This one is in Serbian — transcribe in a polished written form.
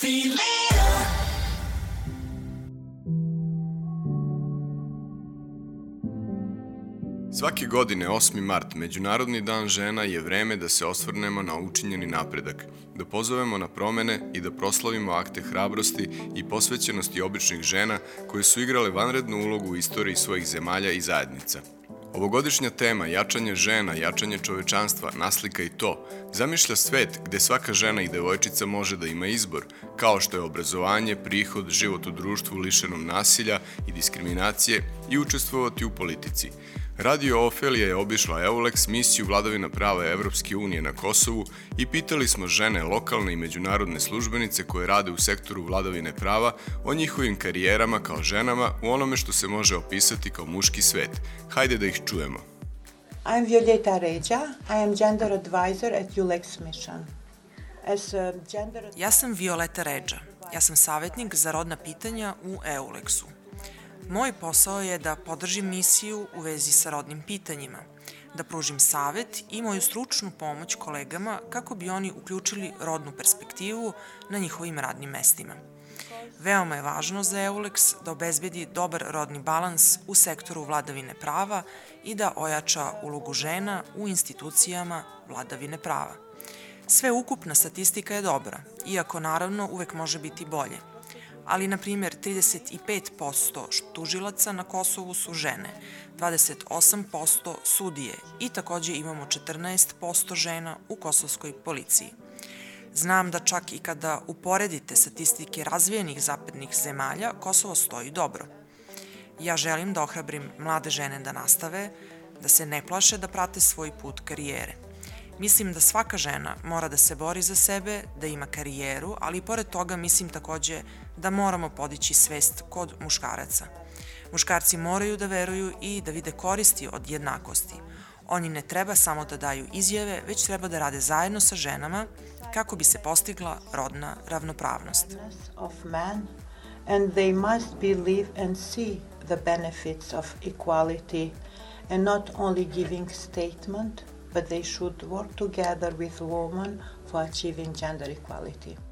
Svake godine 8. mart, Međunarodni dan žena, je vreme da se osvrnemo na učinjeni napredak, da pozovemo na promene i da proslavimo akte hrabrosti i posvećenosti običnih žena koje su igrale vanrednu ulogu u istoriji svojih zemalja i zajednica. Ovogodišnja tema jačanje žena, jačanje čovečanstva, naslika i to, zamišlja svet gde svaka žena i devojčica može da ima izbor, kao što je obrazovanje, prihod, život u društvu lišenom nasilja i diskriminacije i učestvovati u politici. Radio Ofelija je obišla EULEX, misiju vladavina prava Evropske unije na Kosovu, i pitali smo žene, lokalne i međunarodne službenice koje rade u sektoru vladavine prava o njihovim karijerama kao ženama u onome što se može opisati kao muški svet. Hajde da ih čujemo. I'm Violeta Ređa. I am gender advisor at EULEX mission. Ja sam Violeta Ređa. Ja sam savjetnik za rodna pitanja u EULEX-u. Moj posao je da podržim misiju u vezi sa rodnim pitanjima, da pružim savet i moju stručnu pomoć kolegama kako bi oni uključili rodnu perspektivu na njihovim radnim mestima. Veoma je važno za EULEX da obezbedi dobar rodni balans u sektoru vladavine prava i da ojača ulogu žena u institucijama vladavine prava. Sveukupna statistika je dobra, iako naravno uvek može biti bolje. Ali, na primjer, 35% tužilaca na Kosovu su žene, 28% sudije i takođe imamo 14% žena u kosovskoj policiji. Znam da čak i kada uporedite statistike razvijenih zapadnih zemalja, Kosovo stoji dobro. Ja želim da ohrabrim mlade žene da nastave, da se ne plaše da prate svoj put karijere. Mislim da svaka žena mora da se bori za sebe, da ima karijeru, ali i pored toga mislim takođe da moramo podići svest kod muškaraca. Muškarci moraju da veruju i da vide koristi od jednakosti. Oni ne treba samo da daju izjave, već treba da rade zajedno sa ženama kako bi se postigla rodna ravnopravnost. And they must believe and see the benefits of equality and not only giving statement, but they should work together with women for achieving gender equality.